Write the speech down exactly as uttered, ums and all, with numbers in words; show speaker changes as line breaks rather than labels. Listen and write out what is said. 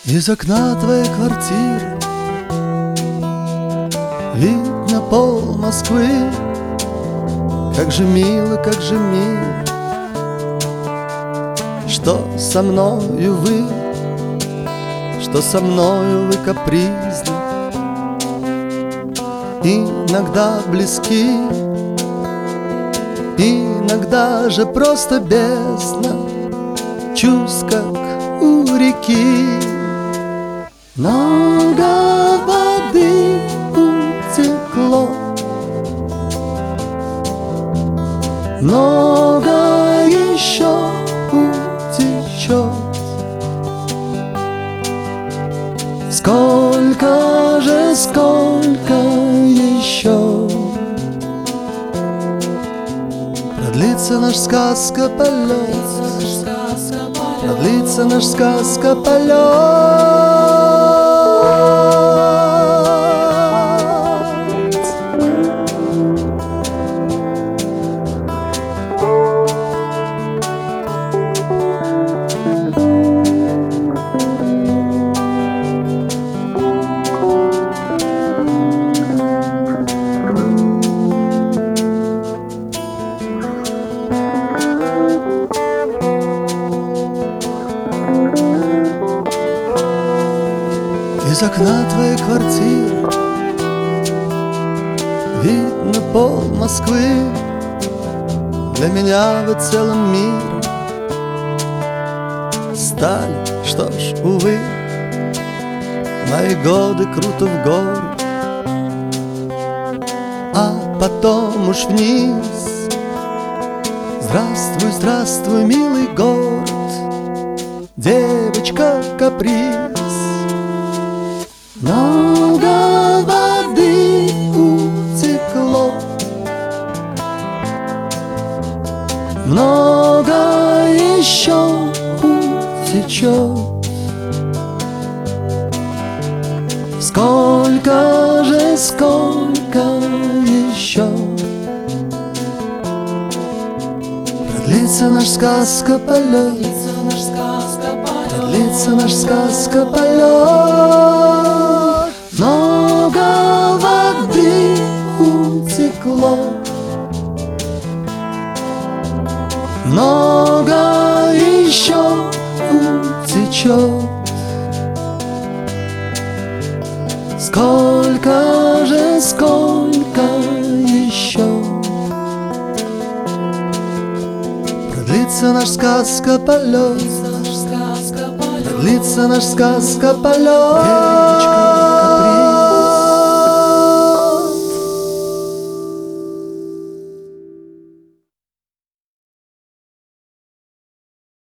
Из окна твоей квартиры видно пол Москвы. Как же мило, как же мило, что со мною вы, что со мною вы капризны, иногда близки, иногда же просто бездна чувств, как у реки. Много воды утекло, много еще утечет. Сколько же, сколько еще продлится наш сказка-полет, продлится наш сказка-полет. Из окна твоей квартиры видно пол Москвы. Для меня вы целым миром стали. Что ж, увы, мои годы круто в гору, а потом уж вниз. Здравствуй, здравствуй, милый город, девочка каприз. Много воды утекло, много еще утечет. Сколько же, сколько еще продлится наш сказка-полет, продлится наш сказка-полет. Много воды утекло, много еще утечет. Сколько же, сколько еще продлится наш сказка-полет, продлится наш сказка-полет.